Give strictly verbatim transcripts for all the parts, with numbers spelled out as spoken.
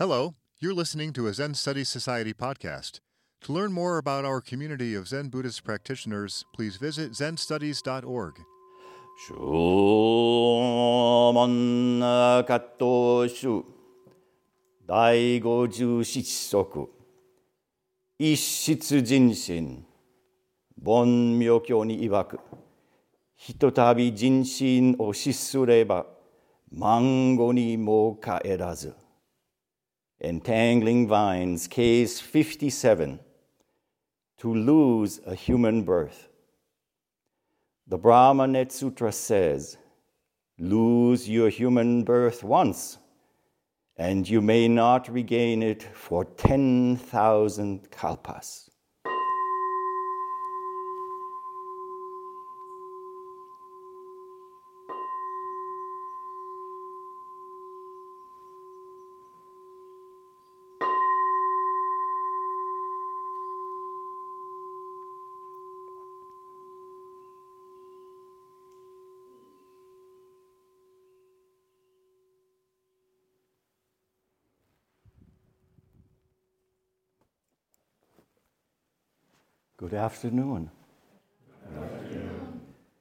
Hello, you're listening to a Zen Studies Society podcast. To learn more about our community of Zen Buddhist practitioners, please visit zen studies dot org. 諸門葛藤集第五十七則一室人心凡妙教に曰くひとたび人心を失すれば万語にも帰らず Entangling Vines, Case fifty-seven, to lose a human birth. The Brahma Net Sutra says, lose your human birth once, and you may not regain it for ten thousand kalpas. Good afternoon. Good afternoon.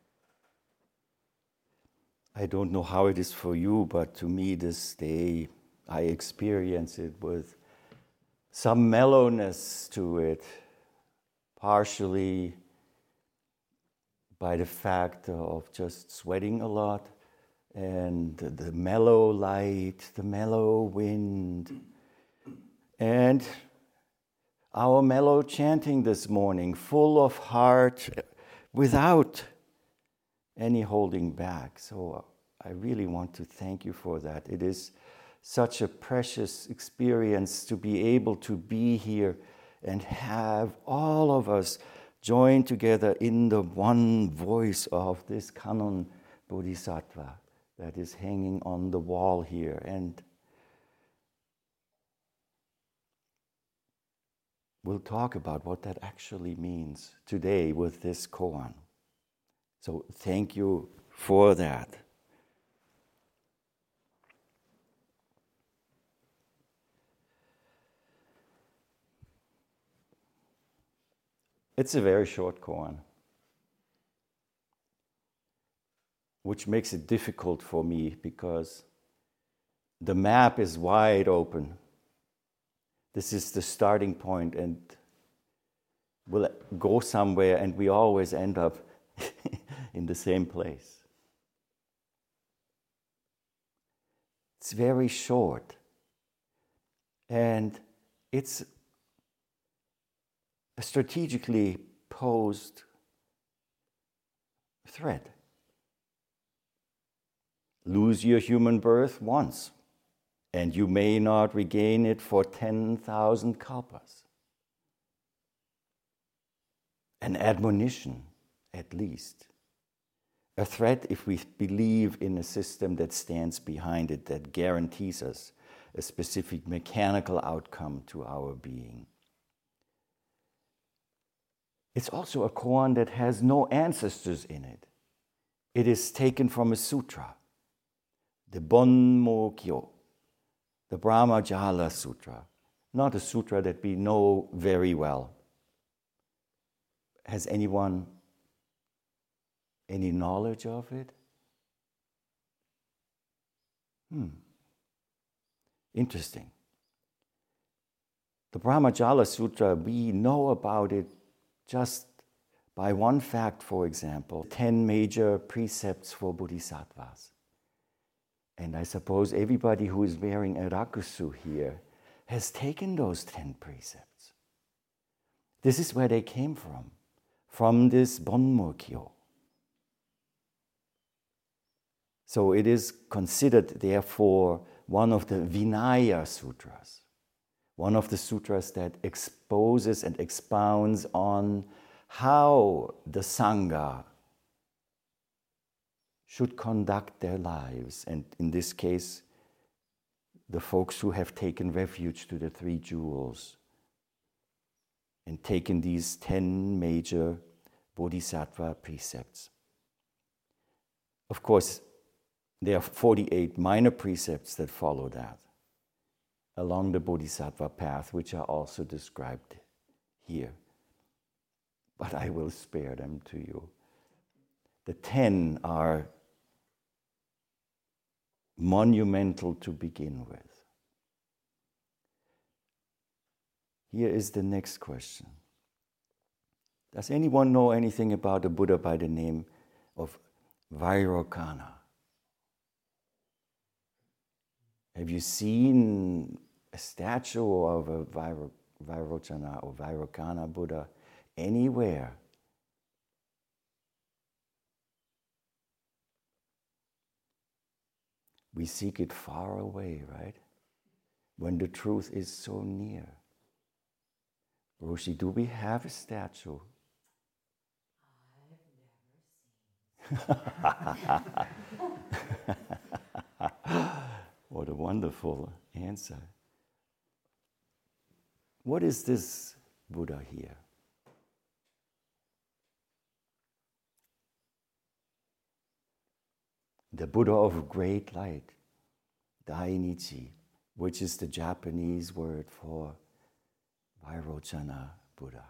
I don't know how it is for you, but to me this day, I experience it with some mellowness to it, partially by the fact of just sweating a lot, and the mellow light, the mellow wind, and our mellow chanting this morning, full of heart, without any holding back. So I really want to thank you for that. It is such a precious experience to be able to be here and have all of us join together in the one voice of this Kannon Bodhisattva that is hanging on the wall here. And we'll talk about what that actually means today with this koan. So thank you for that. It's a very short koan, which makes it difficult for me because the map is wide open. This is the starting point, and we'll go somewhere, and we always end up in the same place. It's very short, and it's a strategically posed threat. Lose your human birth once, and you may not regain it for ten thousand kalpas. An admonition, at least. A threat if we believe in a system that stands behind it, that guarantees us a specific mechanical outcome to our being. It's also a koan that has no ancestors in it. It is taken from a sutra, the Bonmo Kyo, the Brahmajala Sutra, not a sutra that we know very well. Has anyone any knowledge of it? Hmm. Interesting. The Brahmajala Sutra, we know about it just by one fact, for example, ten major precepts for bodhisattvas. And I suppose everybody who is wearing a rakusu here has taken those ten precepts. This is where they came from, from this Bonmo Kyo. So it is considered, therefore, one of the Vinaya Sutras, one of the sutras that exposes and expounds on how the Sangha should conduct their lives, and in this case, the folks who have taken refuge to the three jewels and taken these ten major bodhisattva precepts. Of course, there are forty-eight minor precepts that follow that. along the Bodhisattva path, which are also described here. But I will spare them to you. The ten are monumental to begin with. Here is the next question. Does anyone know anything about a Buddha by the name of Vairocana? Have you seen a statue of a Vairo, Vairocana or Vairocana Buddha anywhere? We seek it far away, right? When the truth is so near. Roshi, do we have a statue? What a wonderful answer. What is this Buddha here? The Buddha of great light, Dainichi, which is the Japanese word for Vairocana Buddha.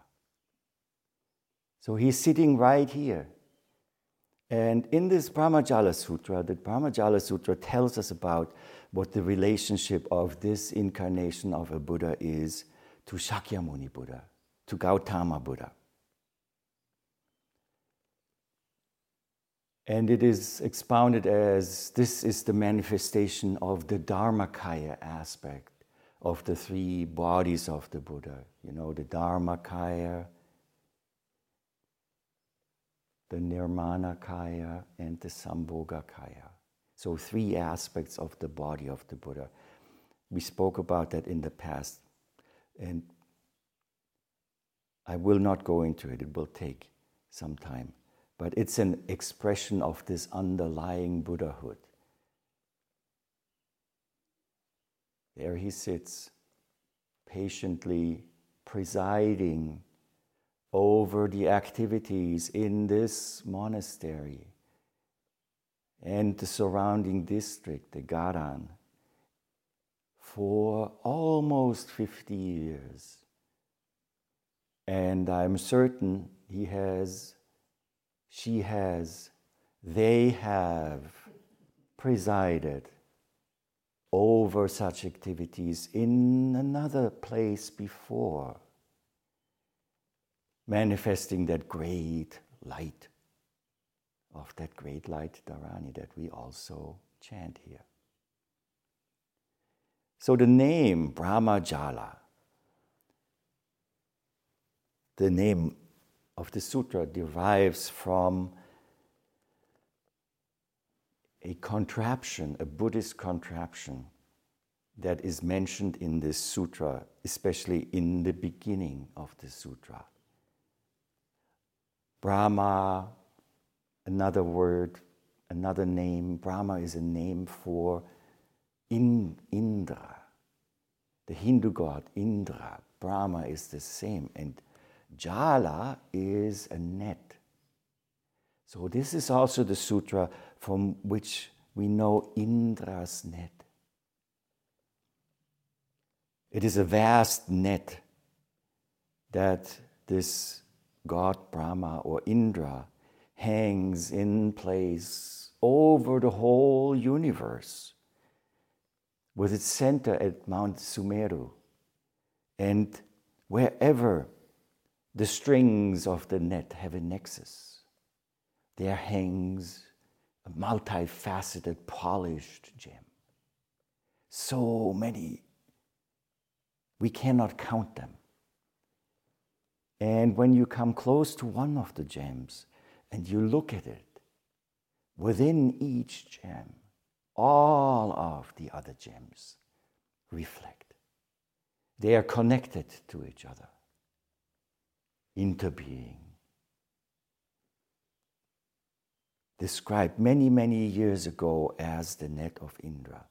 So he's sitting right here. And in this Brahmajala Sutra, the Brahmajala Sutra tells us about what the relationship of this incarnation of a Buddha is to Shakyamuni Buddha, to Gautama Buddha. And it is expounded as this is the manifestation of the Dharmakaya aspect of the three bodies of the Buddha. You know, the Dharmakaya, the Nirmanakaya, and the Sambhogakaya. So three aspects of the body of the Buddha. We spoke about that in the past, and I will not go into it. It will take some time. But it's an expression of this underlying Buddhahood. There he sits, patiently presiding over the activities in this monastery and the surrounding district, the Garan, for almost fifty years. And I'm certain he has, she has, they have presided over such activities in another place before, manifesting that great light of that great light Dharani that we also chant here. So the name Brahmajala, the name of the sutra, derives from a contraption, a Buddhist contraption that is mentioned in this sutra, especially in the beginning of the sutra. Brahma, another word, another name. Brahma is a name for in, Indra, the Hindu god Indra. Brahma is the same, and Jala is a net. So this is also the sutra from which we know Indra's net. It is a vast net that this god Brahma or Indra hangs in place over the whole universe, with its center at Mount Sumeru. And wherever the strings of the net have a nexus, there hangs a multifaceted, polished gem. So many, we cannot count them. And when you come close to one of the gems and you look at it, within each gem, all of the other gems reflect. They are connected to each other, interbeing. Described many, many years ago as the net of Indra.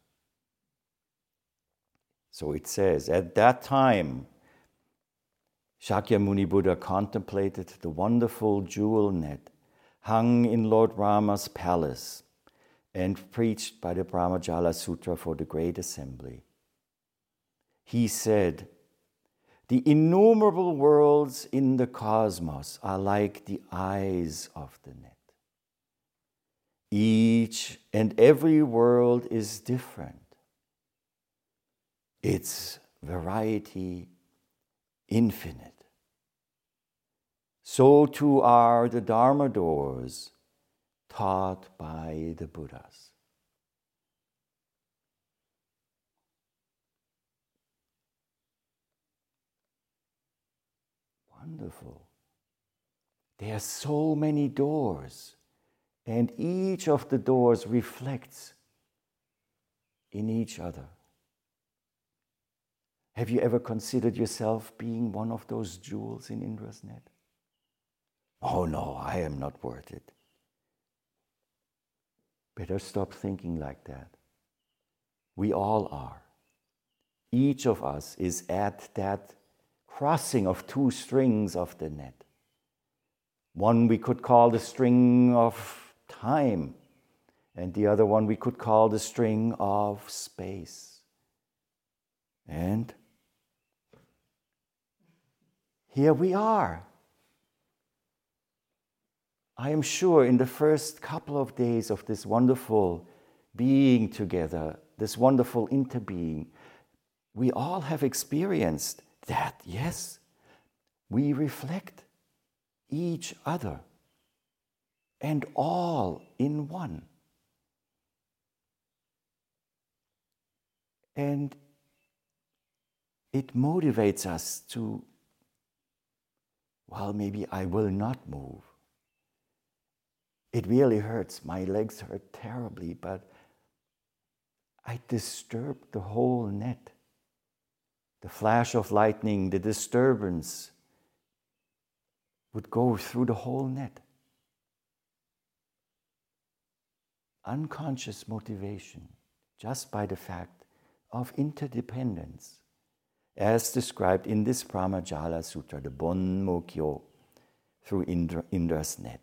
So it says, at that time, Shakyamuni Buddha contemplated the wonderful jewel net hung in Lord Rama's palace and preached by the Brahmajala Sutra for the great assembly. He said, "The innumerable worlds in the cosmos are like the eyes of the net. Each and every world is different. Its variety infinite. So too are the Dharma doors taught by the Buddhas." Wonderful. There are so many doors, and each of the doors reflects in each other. Have you ever considered yourself being one of those jewels in Indra's net? Oh no, I am not worth it. Better stop thinking like that. We all are. Each of us is at that crossing of two strings of the net. One we could call the string of time, and the other one we could call the string of space. And here we are. I am sure in the first couple of days of this wonderful being together, this wonderful interbeing, we all have experienced that, yes, we reflect each other and all in one. And it motivates us to, well, maybe I will not move. It really hurts. My legs hurt terribly, but I disturbed the whole net. The flash of lightning, the disturbance would go through the whole net. Unconscious motivation, just by the fact of interdependence, as described in this Brahmajala Sutra, the Bonmo Kyo, through Indra, Indra's net.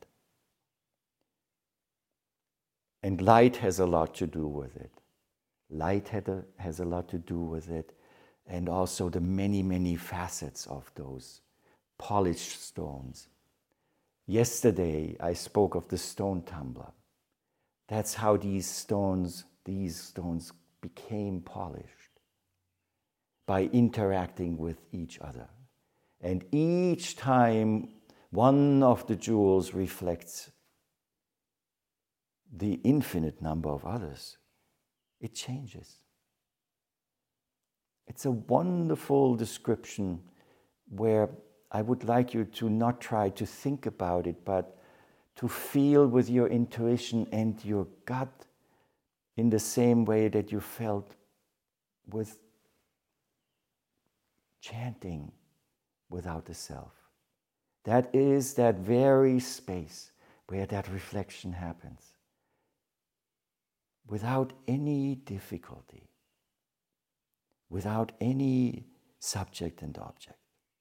And light has a lot to do with it. Light had a, has a lot to do with it, and also the many, many facets of those polished stones. Yesterday, I spoke of the stone tumbler. That's how these stones, these stones became polished, by interacting with each other. And each time one of the jewels reflects the infinite number of others, it changes. It's a wonderful description where I would like you to not try to think about it, but to feel with your intuition and your gut in the same way that you felt with chanting without the self. That is that very space where that reflection happens, without any difficulty, without any subject and object.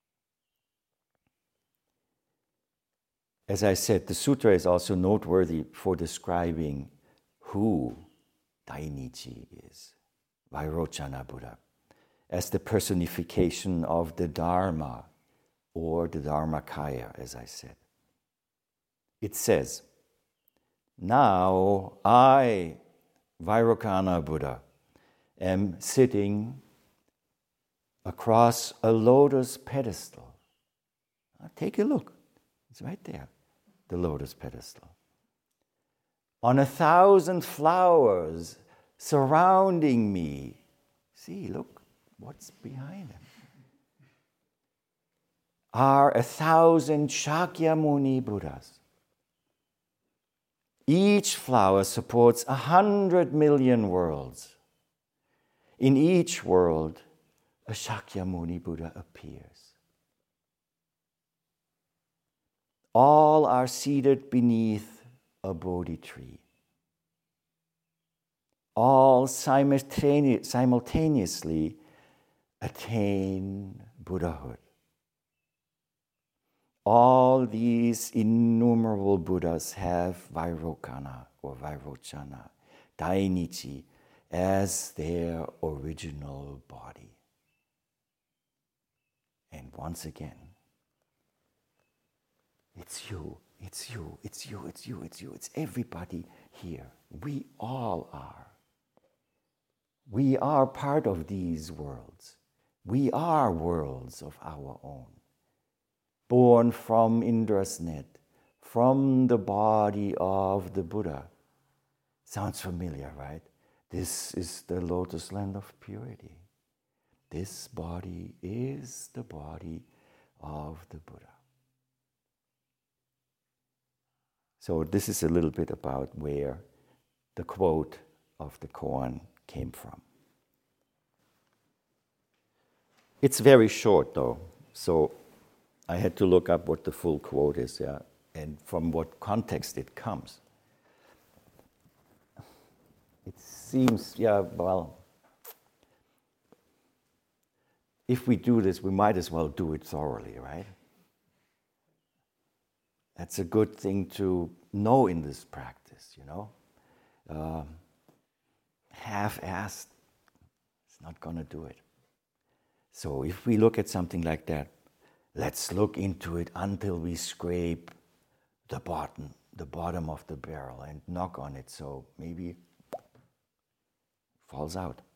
As I said, the sutra is also noteworthy for describing who Dainichi is, Vairochana Buddha, as the personification of the Dharma, or the Dharmakaya, as I said. It says, "Now I, Vairocana Buddha, am sitting across a lotus pedestal." Now, take a look. It's right there, the lotus pedestal. "On a thousand flowers surrounding me." See, look what's behind him. "Are a thousand Shakyamuni Buddhas. Each flower supports a hundred million worlds. In each world, a Shakyamuni Buddha appears. All are seated beneath a Bodhi tree. All simultane- simultaneously attain Buddhahood. All these innumerable Buddhas have Vairocana or Vairochana, Dainichi, as their original body. once again. It's you, it's you, it's you, it's you, it's you, it's everybody here. We all are. We are part of these worlds. We are worlds of our own, born from Indra's net, from the body of the Buddha. Sounds familiar, right? This is the lotus land of purity. This body is the body of the Buddha. So this is a little bit about where the quote of the koan came from. It's very short though, so I had to look up what the full quote is, yeah, and from what context it comes. It seems, yeah, well, if we do this, we might as well do it thoroughly, right? That's a good thing to know in this practice, you know. Um, half-assed, it's not going to do it. So if we look at something like that, let's look into it until we scrape the bottom, the bottom of the barrel and knock on it so maybe it falls out.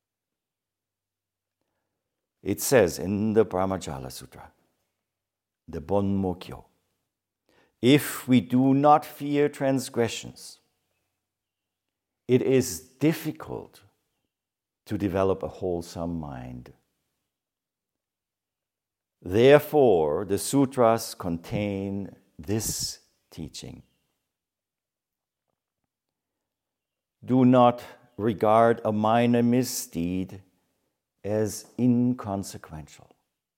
It says in the Brahmajala Sutra, the Bonmokyo, if we do not fear transgressions, it is difficult to develop a wholesome mind. Therefore, the sutras contain this teaching. Do not regard a minor misdeed as inconsequential.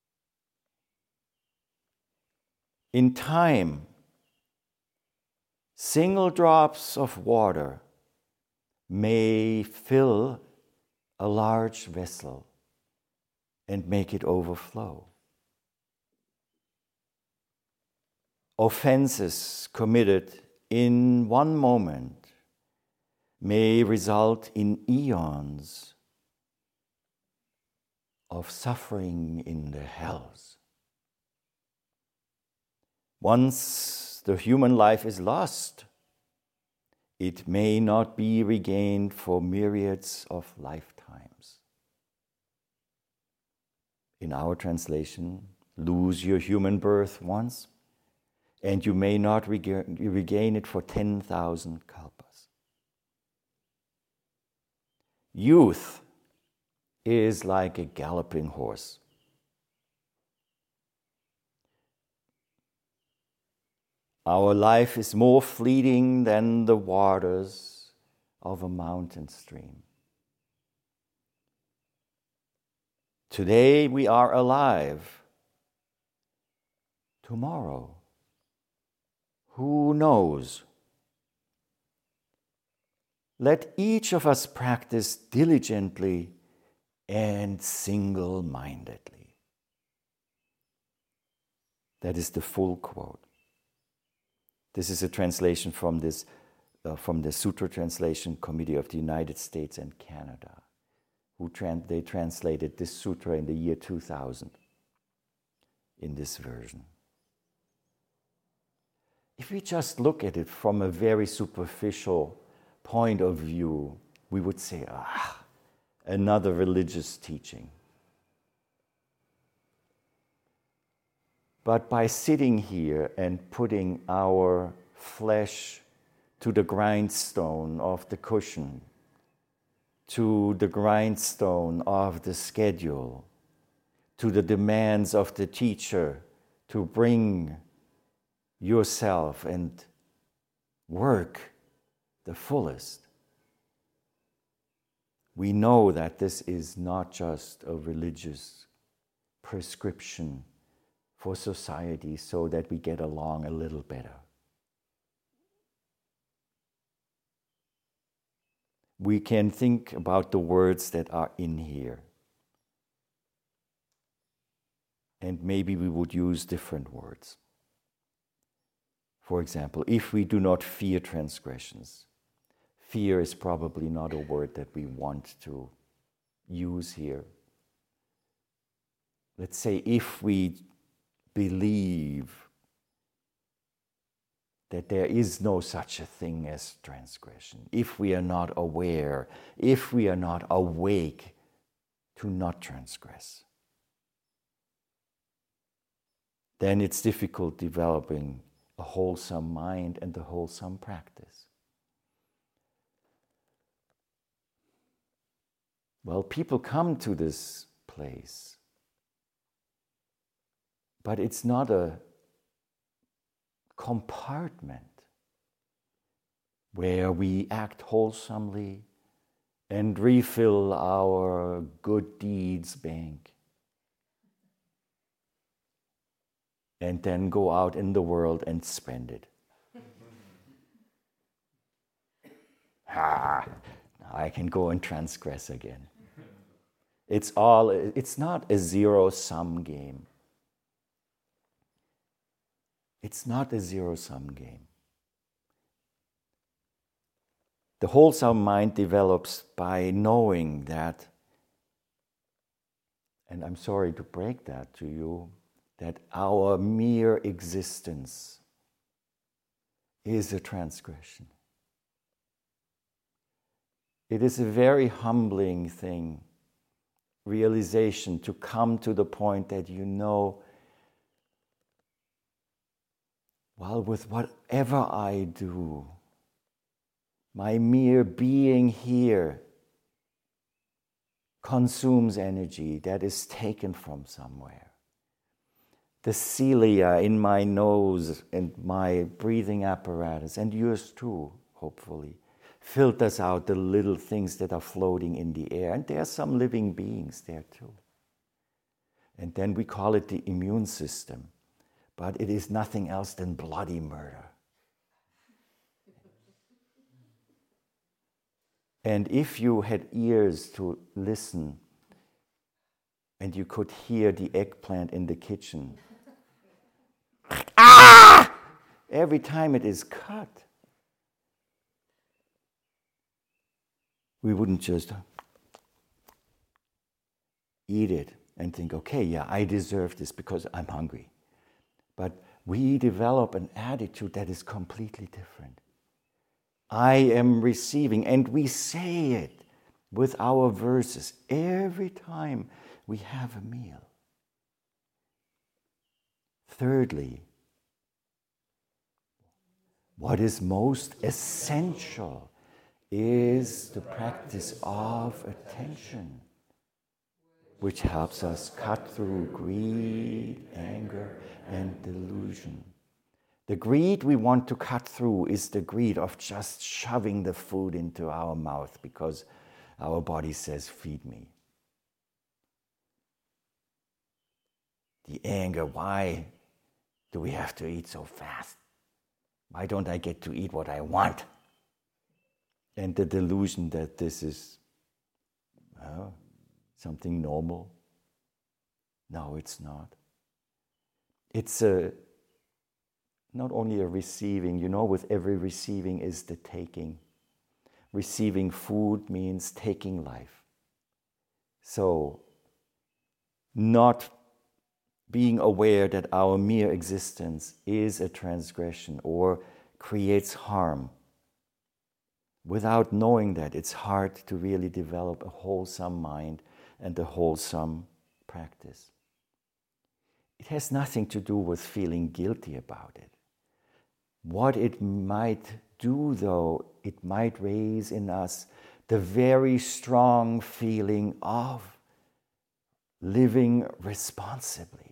In time, single drops of water may fill a large vessel and make it overflow. Offenses committed in one moment may result in eons of suffering in the hells. Once the human life is lost, it may not be regained for myriads of lifetimes. In our translation, lose your human birth once, and you may not regain, regain it for ten thousand kalpas. Youth is like a galloping horse. Our life is more fleeting than the waters of a mountain stream. Today we are alive. Tomorrow, who knows? Let each of us practice diligently and single-mindedly. That is the full quote. This is a translation from this, uh, from the Sutra Translation Committee of the United States and Canada, who tran- they translated this sutra in the year two thousand in this version. If we just look at it from a very superficial point of view, we would say, ah, another religious teaching. But by sitting here and putting our flesh to the grindstone of the cushion, to the grindstone of the schedule, to the demands of the teacher to bring yourself and work the fullest, we know that this is not just a religious prescription for society so that we get along a little better. We can think about the words that are in here. And maybe we would use different words. For example, if we do not fear transgressions, fear is probably not a word that we want to use here. let's say, if we believe that there is no such a thing as transgression, if we are not aware, if we are not awake to not transgress, then it's difficult developing a wholesome mind and a wholesome practice. Well, people come to this place, but it's not a compartment where we act wholesomely and refill our good deeds bank and then go out in the world and spend it. Ah, now I can go and transgress again. It's all, it's not a zero-sum game. It's not a zero-sum game. The wholesome mind develops by knowing that, and I'm sorry to break that to you, that our mere existence is a transgression. It is a very humbling thing, realization, to come to the point that you know, well, with whatever I do, my mere being here consumes energy that is taken from somewhere. The cilia in my nose and my breathing apparatus, and yours too, hopefully, filters out the little things that are floating in the air. And there are some living beings there too. And then we call it the immune system. But it is nothing else than bloody murder. And if you had ears to listen, and you could hear the eggplant in the kitchen, ah! Every time it is cut, we wouldn't just eat it and think, okay, yeah, I deserve this because I'm hungry. But we develop an attitude that is completely different. I am receiving, and we say it with our verses every time we have a meal. Thirdly, what is most essential is the practice of attention, which helps us cut through greed, anger, and delusion. The greed we want to cut through is the greed of just shoving the food into our mouth because our body says, feed me. The anger, why do we have to eat so fast? Why don't I get to eat what I want? And the delusion that this is well, something normal. No, it's not. It's a not only a receiving, you know, with every receiving is the taking. Receiving food means taking life. So, not being aware that our mere existence is a transgression or creates harm. Without knowing that, it's hard to really develop a wholesome mind and a wholesome practice. It has nothing to do with feeling guilty about it. What it might do, though, it might raise in us the very strong feeling of living responsibly.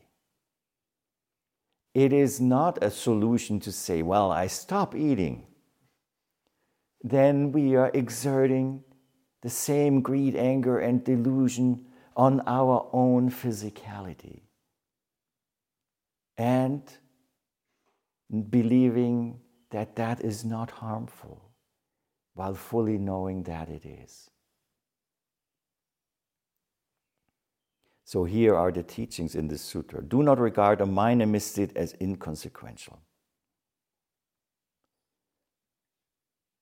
It is not a solution to say, well, I stop eating. Then we are exerting the same greed, anger, and delusion on our own physicality. And believing that that is not harmful, while fully knowing that it is. So here are the teachings in this sutra. Do not regard a minor misdeed as inconsequential.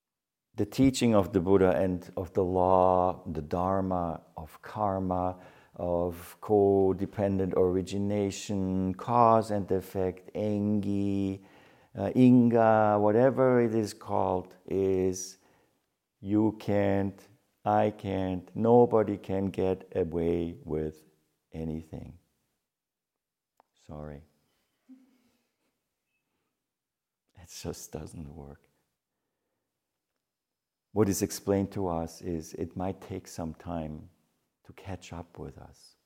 The teaching of the Buddha and of the law, the Dharma, of karma, of codependent origination, cause and effect, Engi, uh, Inga, whatever it is called, is you can't, I can't, nobody can get away with anything. Sorry. It just doesn't work. What is explained to us is it might take some time to catch up with us.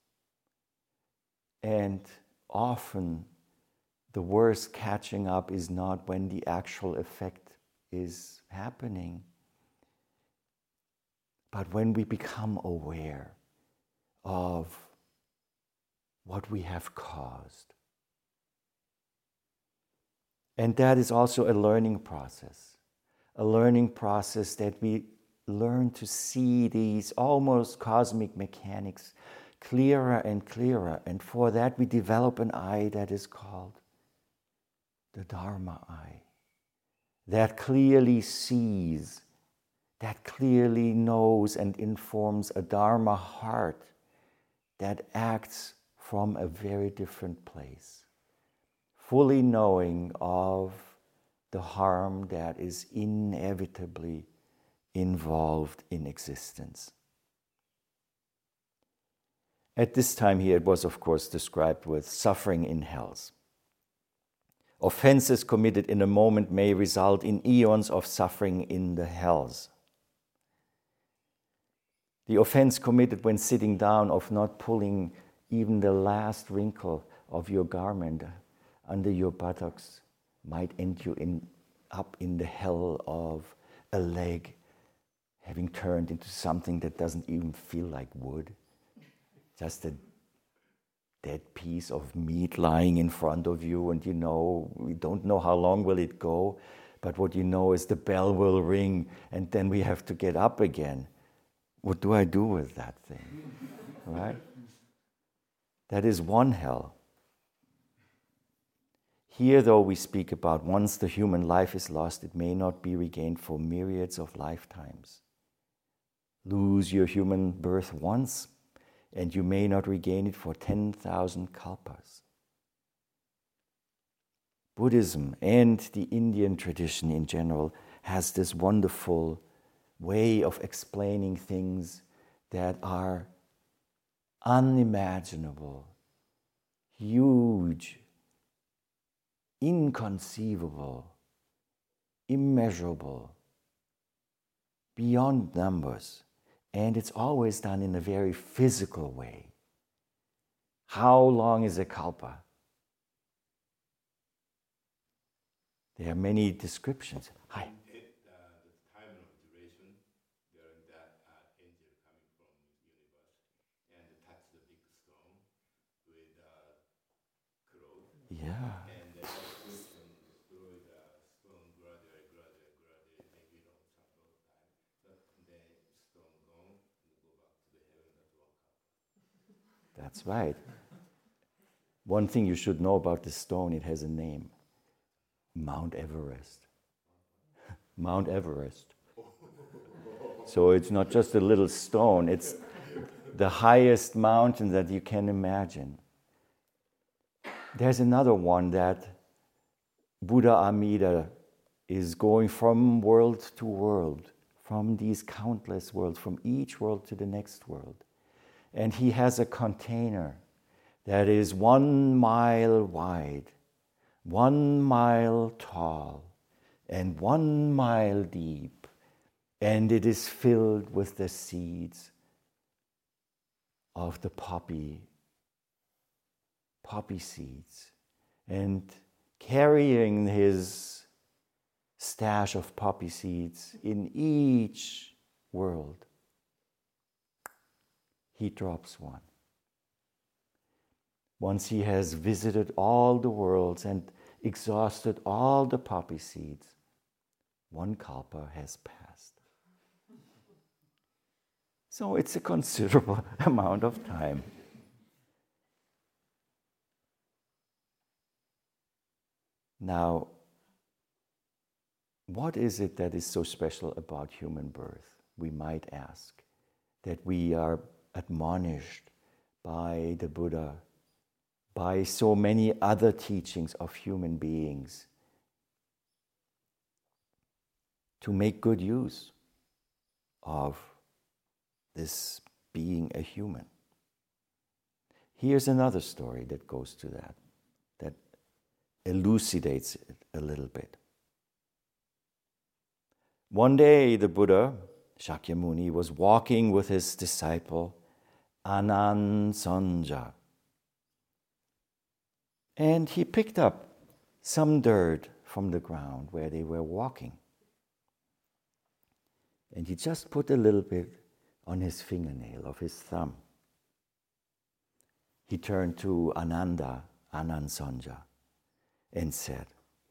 And often the worst catching up is not when the actual effect is happening, but when we become aware of what we have caused. And that is also a learning process. A learning process that we learn to see these almost cosmic mechanics clearer and clearer. And for that we develop an eye that is called the Dharma eye. That clearly sees, that clearly knows and informs a Dharma heart that acts from a very different place. Fully knowing of the harm that is inevitably involved in existence. At this time here, it was of course described with suffering in hells. Offenses committed in a moment may result in eons of suffering in the hells. The offense committed when sitting down of not pulling even the last wrinkle of your garment under your buttocks might end you in, up in the hell of a leg having turned into something that doesn't even feel like wood. Just a dead piece of meat lying in front of you, and you know, we don't know how long will it go, but what you know is the bell will ring and then we have to get up again. What do I do with that thing? Right? That is one hell. Here, though, we speak about once the human life is lost, it may not be regained for myriads of lifetimes. Lose your human birth once, and you may not regain it for ten thousand kalpas. Buddhism and the Indian tradition in general has this wonderful way of explaining things that are unimaginable, huge, inconceivable, immeasurable, beyond numbers. And it's always done in a very physical way. How long is a kalpa? There are many descriptions. Hi. It, uh, the time of duration during that uh, angel coming from universe and touch the big stone with uh, cloth. Yeah. And the electrician through the stone gradually, gradually, gradually, maybe long some long time. But the stone gone, you go back to the heaven. That's one cup. That's right. One thing you should know about this stone, it has a name. Mount Everest. Mount Everest. So it's not just a little stone, it's the highest mountain that you can imagine. There's another one that Buddha Amida is going from world to world, from these countless worlds, from each world to the next world. And he has a container that is one mile wide, one mile tall, and one mile deep, and it is filled with the seeds of the poppy, poppy seeds. And carrying his stash of poppy seeds in each world, he drops one. Once he has visited all the worlds and exhausted all the poppy seeds, one kalpa has passed. So it's a considerable amount of time. Now, what is it that is so special about human birth, we might ask, that we are admonished by the Buddha, by so many other teachings of human beings, to make good use of this being a human. Here's another story that goes to that, that elucidates it a little bit. One day the Buddha, Shakyamuni, was walking with his disciple Anansanja, and he picked up some dirt from the ground where they were walking. And he just put a little bit on his fingernail of his thumb. He turned to Ananda, Anansanja, and said,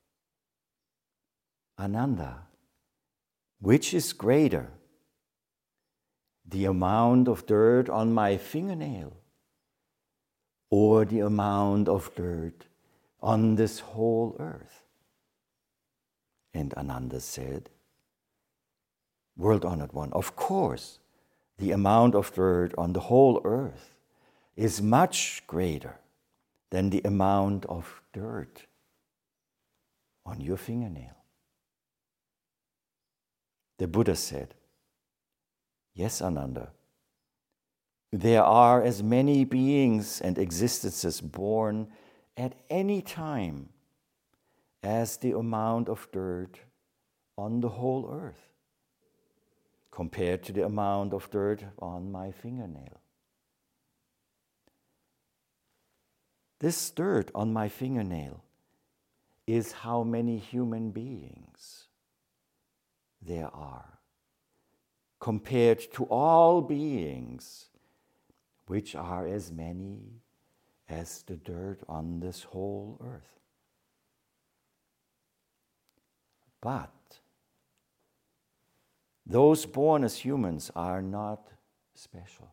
Ananda, which is greater, the amount of dirt on my fingernail or the amount of dirt on this whole earth? And Ananda said, World-honored one, of course, the amount of dirt on the whole earth is much greater than the amount of dirt on your fingernail. The Buddha said, yes, Ananda, there are as many beings and existences born at any time as the amount of dirt on the whole earth, compared to the amount of dirt on my fingernail. This dirt on my fingernail is how many human beings there are, compared to all beings, which are as many as the dirt on this whole earth. But those born as humans are not special.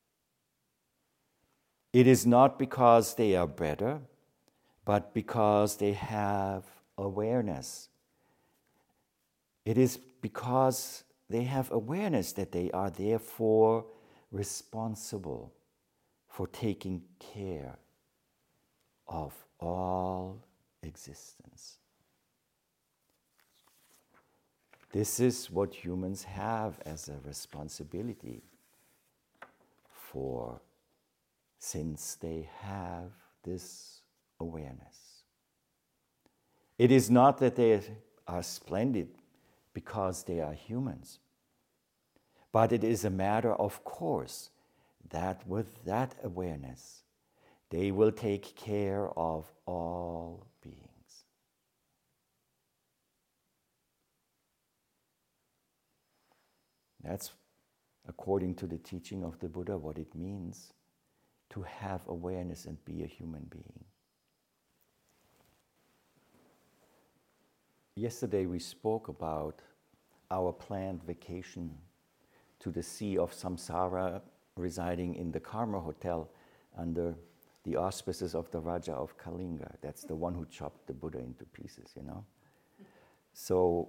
It is not because they are better, but because they have awareness. It is because they have awareness that they are therefore responsible for taking care of all existence. This is what humans have as a responsibility for, since they have this awareness. It is not that they are splendid because they are humans, but it is a matter of course that with that awareness, they will take care of all beings. That's, according to the teaching of the Buddha, what it means to have awareness and be a human being. Yesterday we spoke about our planned vacation to the Sea of Samsara, residing in the Karma Hotel under the auspices of the Raja of Kalinga. That's the one who chopped the Buddha into pieces, you know. So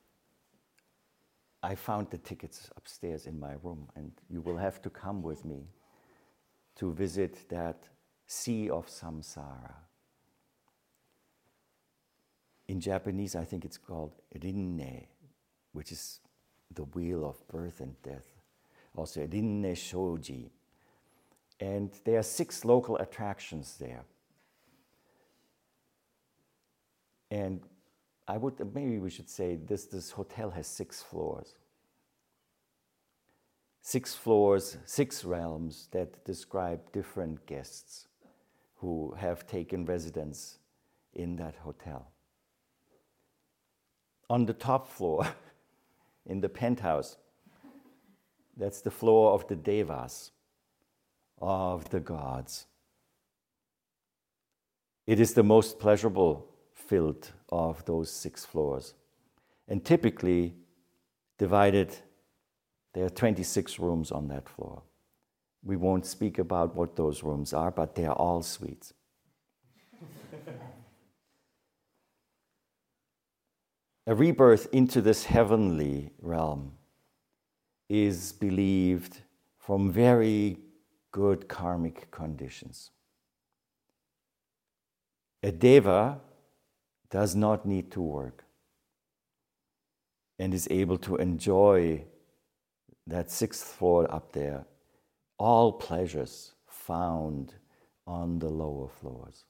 I found the tickets upstairs in my room, and you will have to come with me to visit that Sea of Samsara. In Japanese, I think it's called Rinne, which is the wheel of birth and death. Also, Rinne Shoji. And there are six local attractions there. And I would, maybe we should say this, this hotel has six floors. Six floors, six realms that describe different guests who have taken residence in that hotel. On the top floor, in the penthouse, that's the floor of the devas, of the gods. It is the most pleasurable filled of those six floors. And typically divided, there are twenty-six rooms on that floor. We won't speak about what those rooms are, but they are all suites. A rebirth into this heavenly realm is believed from very good karmic conditions. A deva does not need to work and is able to enjoy that sixth floor up there, all pleasures found on the lower floors.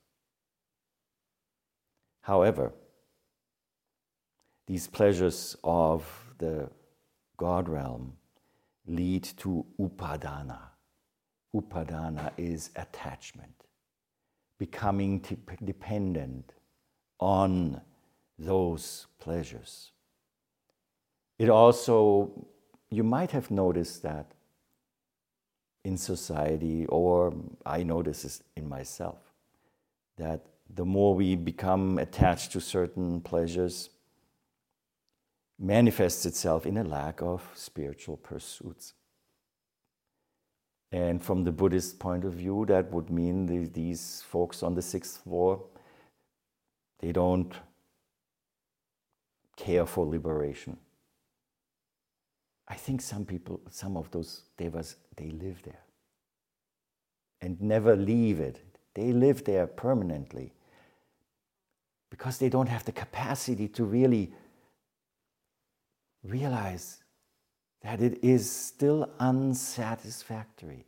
However, these pleasures of the God realm lead to upadana. Upadana is attachment, becoming t- dependent on those pleasures. It also, you might have noticed that in society, or I notice this in myself, that the more we become attached to certain pleasures, manifests itself in a lack of spiritual pursuits. And from the Buddhist point of view, that would mean the, these folks on the sixth floor, they don't care for liberation. I think some people, some of those devas, they live there and never leave it. They live there permanently because they don't have the capacity to really realize that it is still unsatisfactory.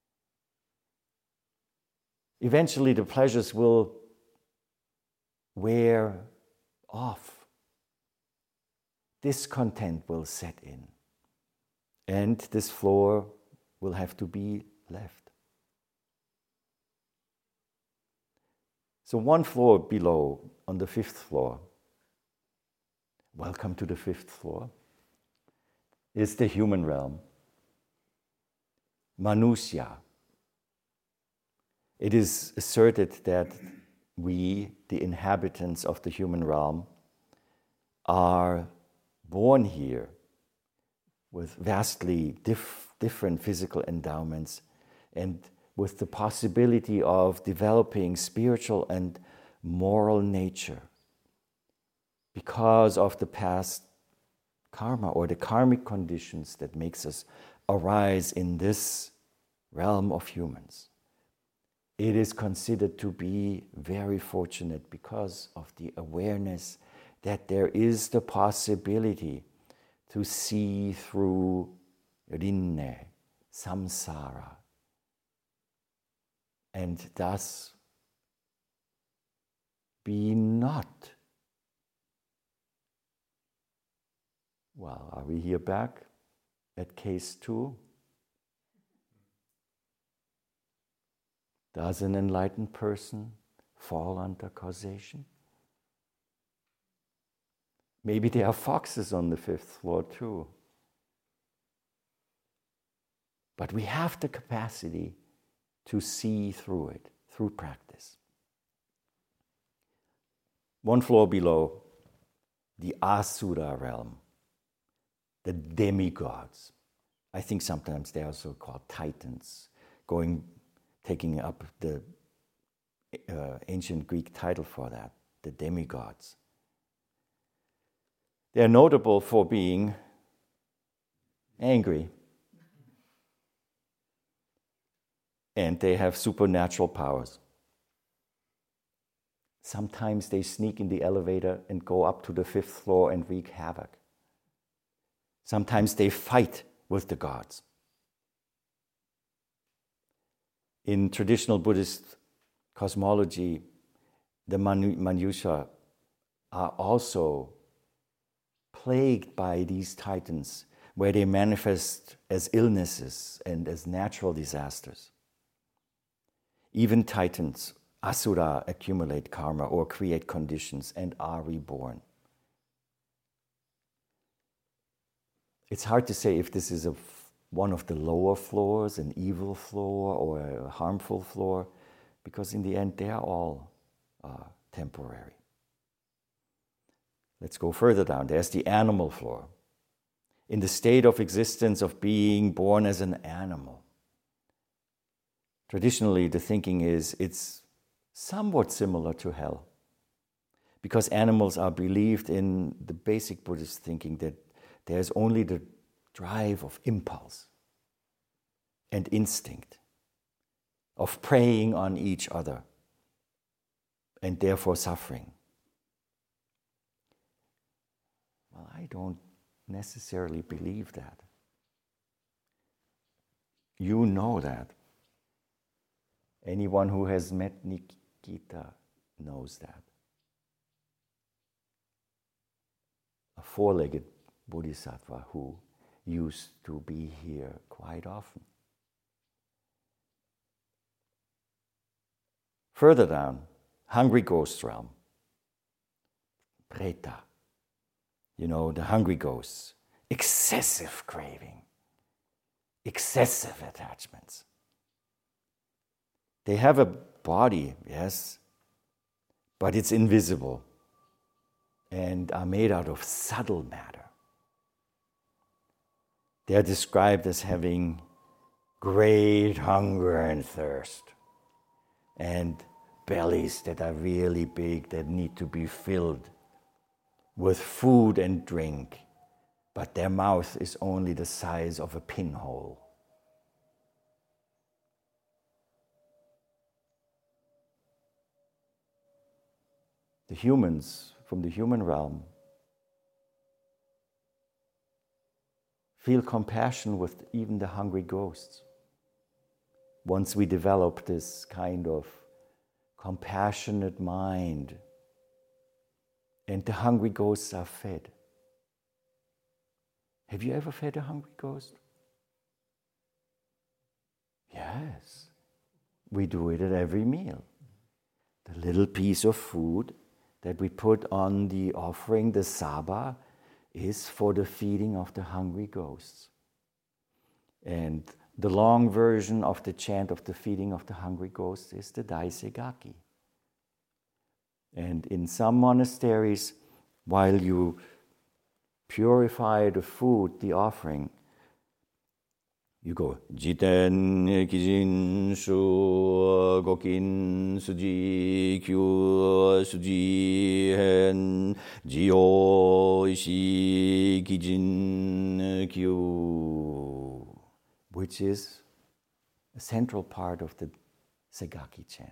Eventually the pleasures will wear off. Discontent will set in. And this floor will have to be left. So one floor below, on the fifth floor, welcome to the fifth floor, is the human realm. Manusya. It is asserted that we, the inhabitants of the human realm, are born here with vastly dif- different physical endowments and with the possibility of developing spiritual and moral nature because of the past karma or the karmic conditions that makes us arise in this realm of humans. It is considered to be very fortunate because of the awareness that there is the possibility to see through rinne, samsara, and thus be not. Well, are we here back at case two? Does an enlightened person fall under causation? Maybe there are foxes on the fifth floor too. But we have the capacity to see through it, through practice. One floor below, the Asura realm, the demigods. I think sometimes they are also called titans, going, taking up the uh, ancient Greek title for that, the demigods. They're notable for being angry. And they have supernatural powers. Sometimes they sneak in the elevator and go up to the fifth floor and wreak havoc. Sometimes they fight with the gods. In traditional Buddhist cosmology, the Manu- Manusha are also plagued by these titans, where they manifest as illnesses and as natural disasters. Even titans, asura, accumulate karma or create conditions and are reborn. It's hard to say if this is a, one of the lower floors, an evil floor or a harmful floor, because in the end they are all uh, temporary. Let's go further down. There's the animal floor. In the state of existence of being born as an animal. Traditionally, the thinking is it's somewhat similar to hell. Because animals are believed in the basic Buddhist thinking that there's only the drive of impulse and instinct. of preying on each other and therefore suffering. Well, I don't necessarily believe that. You know that. Anyone who has met Nikita knows that. A four-legged bodhisattva who used to be here quite often. Further down, hungry ghost realm. Preta. You know, the hungry ghosts. Excessive craving. Excessive attachments. They have a body, yes, but it's invisible and are made out of subtle matter. They are described as having great hunger and thirst and bellies that are really big that need to be filled with food and drink, but their mouth is only the size of a pinhole. The humans from the human realm feel compassion with even the hungry ghosts. Once we develop this kind of compassionate mind, and the hungry ghosts are fed. Have you ever fed a hungry ghost? Yes. We do it at every meal. The little piece of food that we put on the offering, the saba, is for the feeding of the hungry ghosts. And the long version of the chant of the feeding of the hungry ghosts is the Daisegaki. And in some monasteries, while you purify the food, the offering, you go jiten kijin shu gokin suji kyu suji hen jio ishi kijin kyu, which is a central part of the Segaki chant.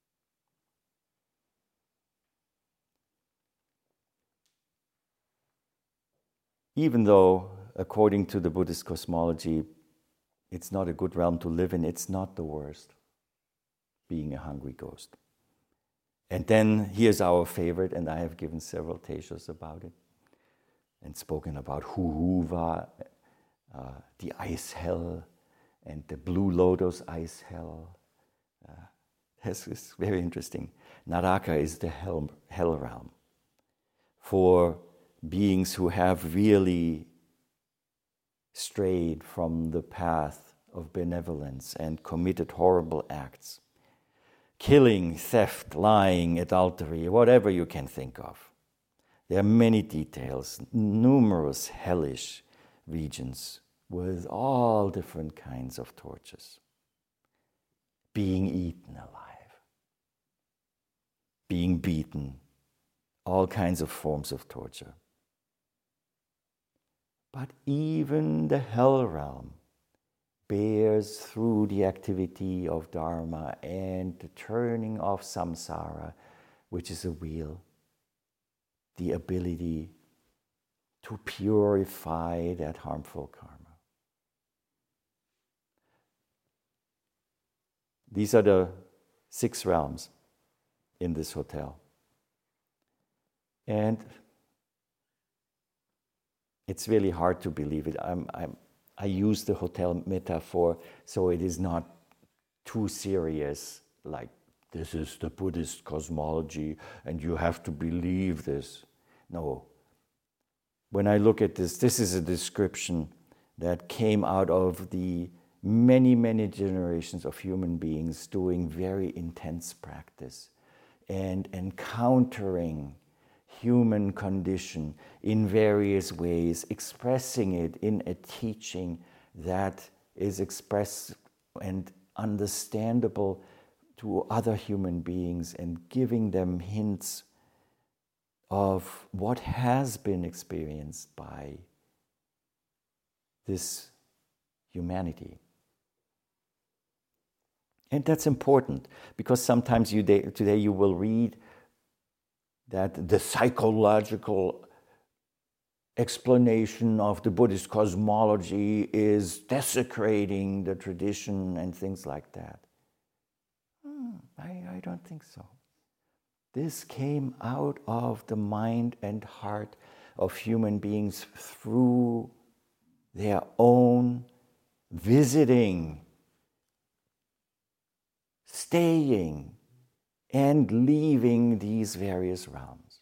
Even though, according to the Buddhist cosmology, it's not a good realm to live in, it's not the worst, being a hungry ghost. And then here's our favorite, and I have given several teishos about it, and spoken about Huhuva, uh, the ice hell, and the Blue Lotus ice hell. Uh, this is very interesting. Naraka is the hell, hell realm for beings who have really strayed from the path of benevolence and committed horrible acts. Killing, theft, lying, adultery, whatever you can think of. There are many details, numerous hellish regions with all different kinds of tortures. Being eaten alive, being beaten, all kinds of forms of torture. But even the hell realm bears through the activity of Dharma and the turning of samsara, which is a wheel, the ability to purify that harmful karma. These are the six realms in this hotel. And it's really hard to believe it. I'm, I'm, I use the hotel metaphor so it is not too serious, like this is the Buddhist cosmology and you have to believe this. No. When I look at this, this is a description that came out of the many, many generations of human beings doing very intense practice and encountering human condition in various ways, expressing it in a teaching that is expressed and understandable to other human beings and giving them hints of what has been experienced by this humanity. And that's important, because sometimes you day, today you will read that the psychological explanation of the Buddhist cosmology is desecrating the tradition and things like that. Hmm, I, I don't think so. This came out of the mind and heart of human beings through their own visiting, staying, and leaving these various realms.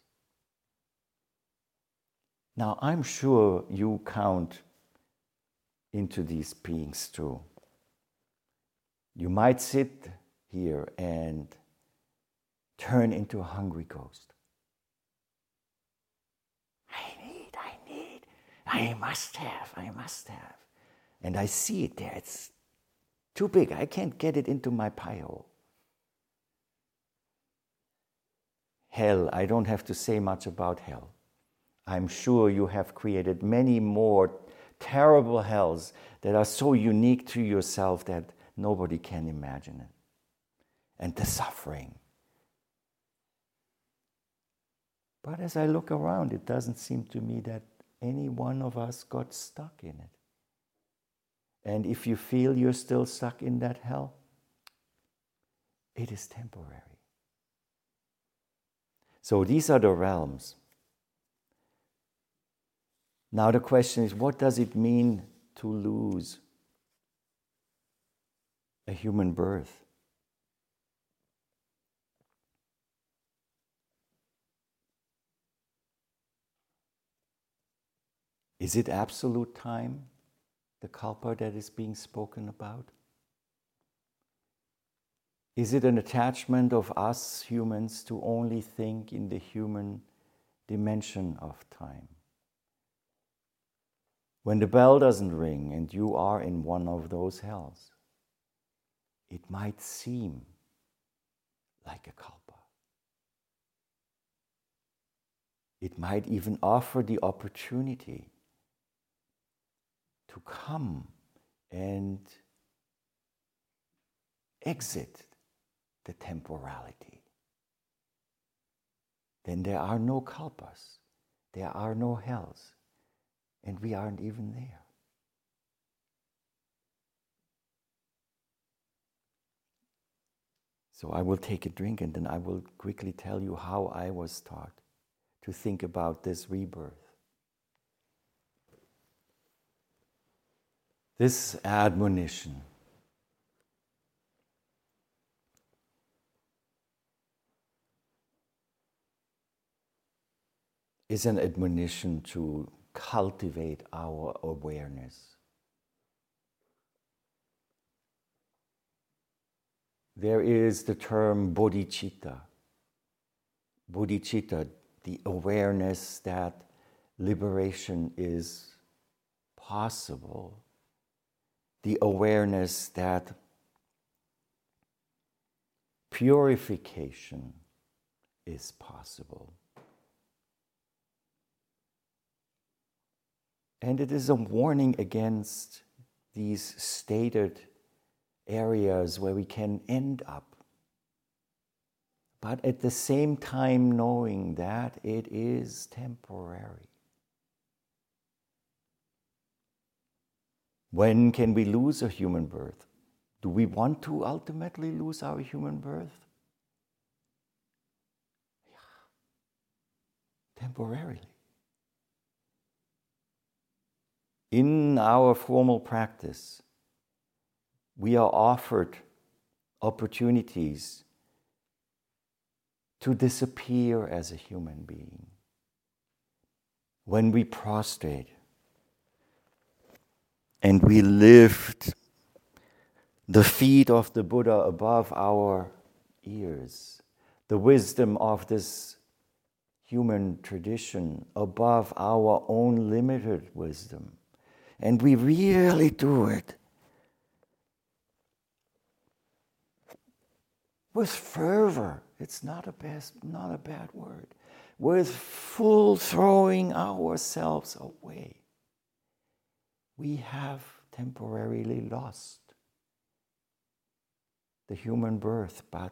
Now, I'm sure you count into these beings too. You might sit here and turn into a hungry ghost. I need, I need, I must have, I must have. And I see it there, it's too big, I can't get it into my pie hole. Hell, I don't have to say much about hell. I'm sure you have created many more terrible hells that are so unique to yourself that nobody can imagine it. And the suffering. But as I look around, it doesn't seem to me that any one of us got stuck in it. And if you feel you're still stuck in that hell, it is temporary. So these are the realms. Now the question is, what does it mean to lose a human birth? Is it absolute time, the kalpa that is being spoken about? Is it an attachment of us humans to only think in the human dimension of time? When the bell doesn't ring and you are in one of those hells, it might seem like a kalpa. It might even offer the opportunity to come and exit the temporality. Then there are no kalpas, there are no hells, and we aren't even there. So I will take a drink and then I will quickly tell you how I was taught to think about this rebirth. This admonition is an admonition to cultivate our awareness. There is the term bodhicitta. Bodhicitta, the awareness that liberation is possible. The awareness that purification is possible. And it is a warning against these stated areas where we can end up. But at the same time knowing that it is temporary. When can we lose a human birth? Do we want to ultimately lose our human birth? Yeah. Temporarily. In our formal practice, we are offered opportunities to disappear as a human being. When we prostrate and we lift the feet of the Buddha above our ears, the wisdom of this human tradition above our own limited wisdom, and we really do it with fervor. It's not a best, not a bad word. With full throwing ourselves away, we have temporarily lost the human birth, but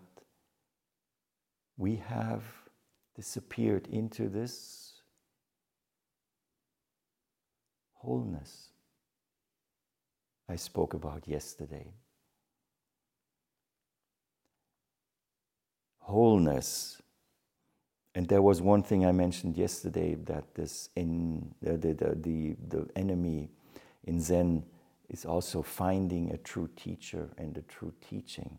we have disappeared into this wholeness I spoke about yesterday. Wholeness. And there was one thing I mentioned yesterday, that this in the the, the, the, the enemy in Zen is also finding a true teacher and a true teaching.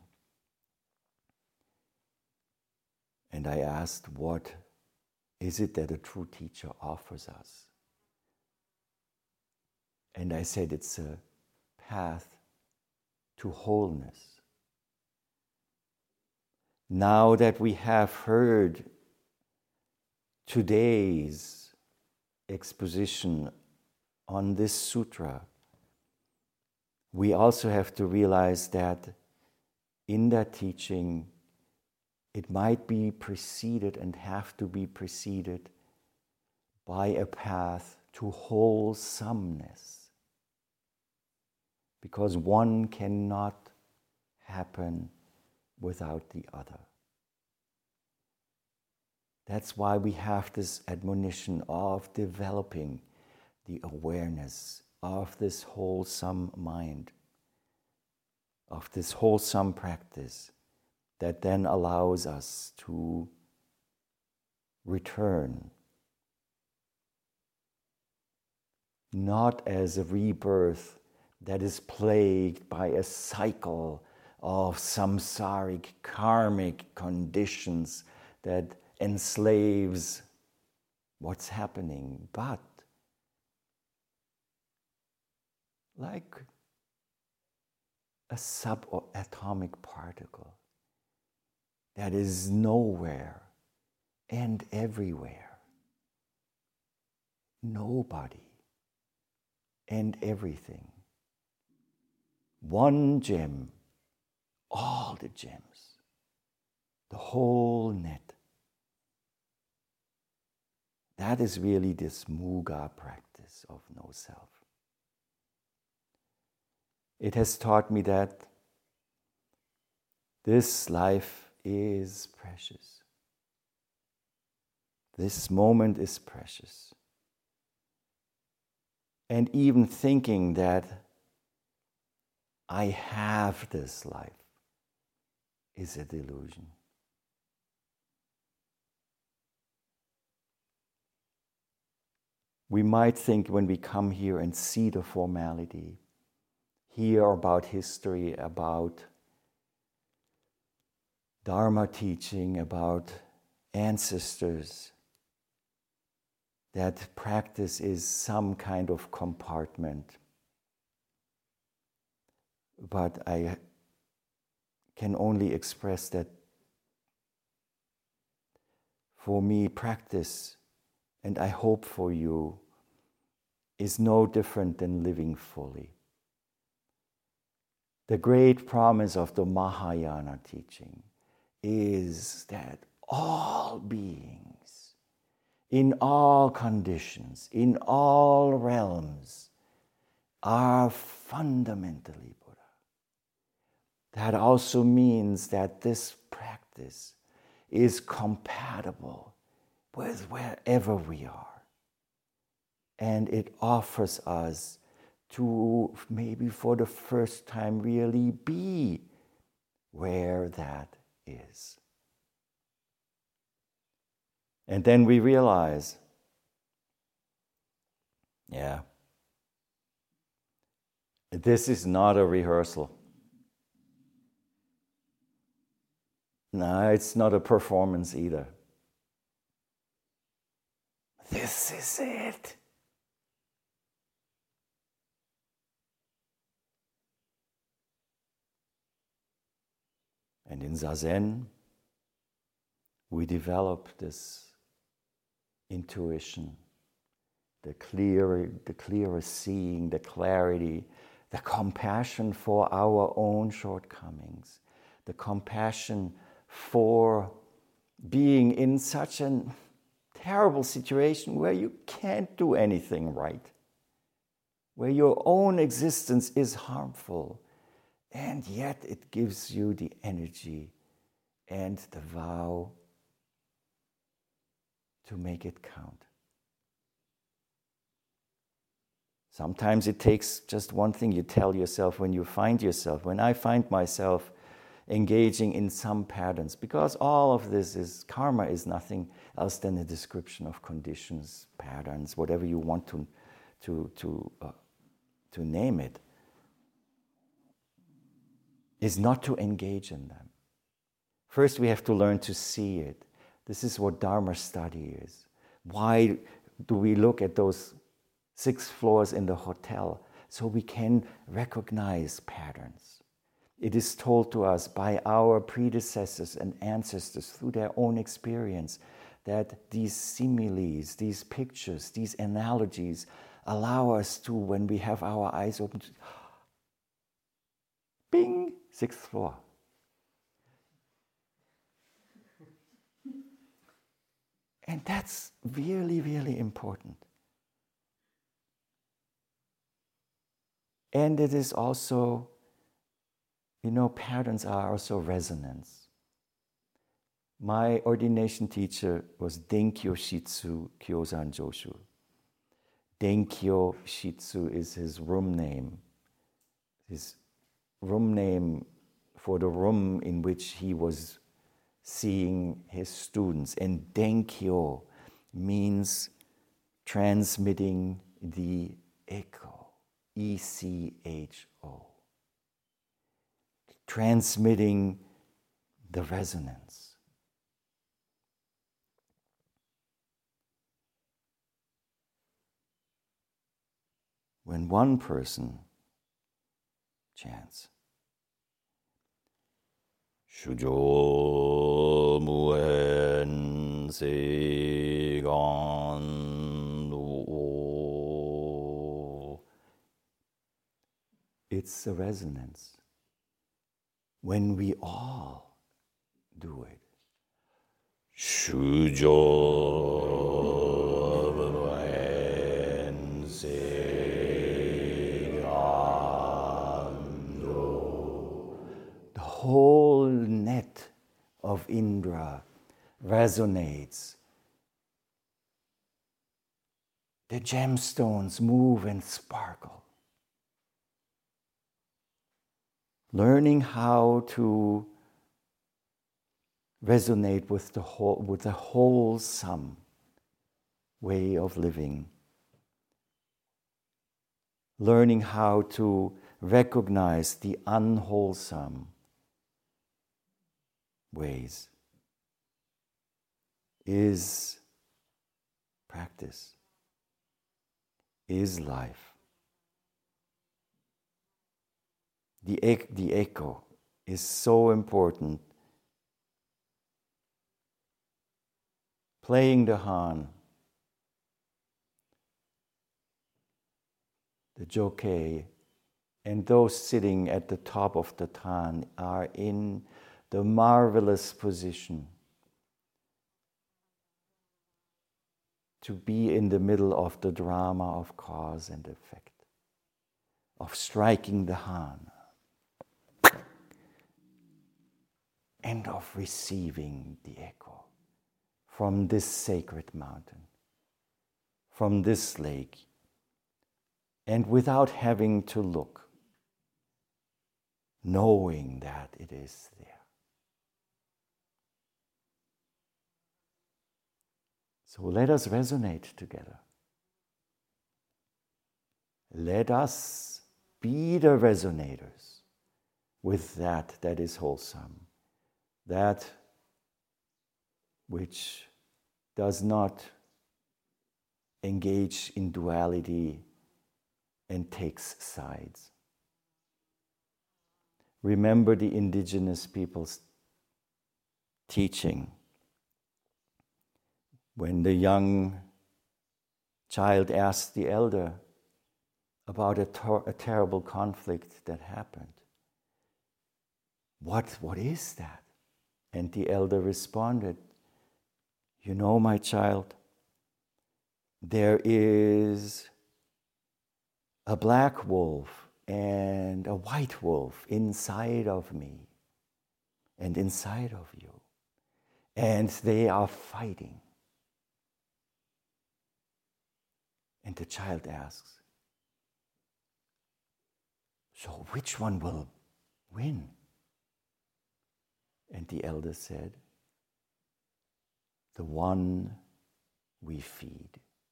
And I asked, what is it that a true teacher offers us? And I said it's a path to wholeness. Now that we have heard today's exposition on this sutra, we also have to realize that in that teaching, it might be preceded and have to be preceded by a path to wholesomeness. Because one cannot happen without the other. That's why we have this admonition of developing the awareness of this wholesome mind, of this wholesome practice that then allows us to return, not as a rebirth that is plagued by a cycle of samsaric karmic conditions that enslaves what's happening, but like a subatomic particle that is nowhere and everywhere, nobody and everything. One gem, all the gems, the whole net. That is really this Muga practice of no self. It has taught me that this life is precious. This moment is precious. And even thinking that I have this life is a delusion. We might think when we come here and see the formality, hear about history, about Dharma teaching, about ancestors, that practice is some kind of compartment. But I can only express that for me, practice, and I hope for you, is no different than living fully. The great promise of the Mahayana teaching is that all beings, in all conditions, in all realms, are fundamentally Buddha. That also means that this practice is compatible with wherever we are. And it offers us to maybe for the first time really be where that is. And then we realize, yeah, this is not a rehearsal. No, it's not a performance either. This is it. And in Zazen, we develop this intuition, the clearer, the clearer seeing, the clarity, the compassion for our own shortcomings, the compassion for being in such a terrible situation where you can't do anything right, where your own existence is harmful, And yet it gives you the energy and the vow to make it count. Sometimes it takes just one thing you tell yourself when you find yourself. When I find myself engaging in some patterns, because all of this is, karma is nothing else than a description of conditions, patterns, whatever you want to, to, to, uh, to name it, is not to engage in them. First, we have to learn to see it. This is what Dharma study is. Why do we look at those six floors in the hotel? So we can recognize patterns. It is told to us by our predecessors and ancestors through their own experience that these similes, these pictures, these analogies allow us to, when we have our eyes open, to, bing, sixth floor. And that's really, really important. And it is also, you know, patterns are also resonance. My ordination teacher was Denkyo Shitsu Kyozan Joshu. Denkyo Shitsu is his room name. His room name for the room in which he was seeing his students. And Denkyo means transmitting the echo, E C H O. Transmitting the resonance. When one person chants, Shujo muen se gan wo. It's a resonance. When we all do it, Shujo muen se gan wo. The whole net of Indra resonates. The gemstones move and sparkle. Learning how to resonate with the whole, with the wholesome way of living. Learning how to recognize the unwholesome ways is practice, is life. The, the echo is so important. Playing the han, the jokei, and those sitting at the top of the tan are in the marvelous position to be in the middle of the drama of cause and effect, of striking the han, and of receiving the echo from this sacred mountain, from this lake, and without having to look, knowing that it is there. So let us resonate together. Let us be the resonators with that that is wholesome, that which does not engage in duality and takes sides. Remember the indigenous people's teaching. When the young child asked the elder about a, ter- a terrible conflict that happened, what, what is that? And the elder responded, you know, my child, there is a black wolf and a white wolf inside of me and inside of you. And they are fighting. And the child asks, so which one will win? And the elder said, the one we feed.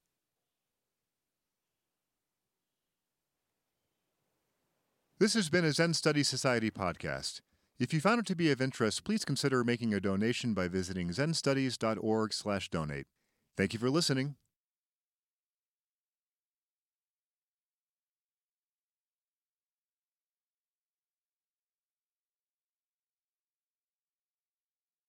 This has been a Zen Study Society podcast. If you found it to be of interest, please consider making a donation by visiting zen studies dot org slash donate. Thank you for listening.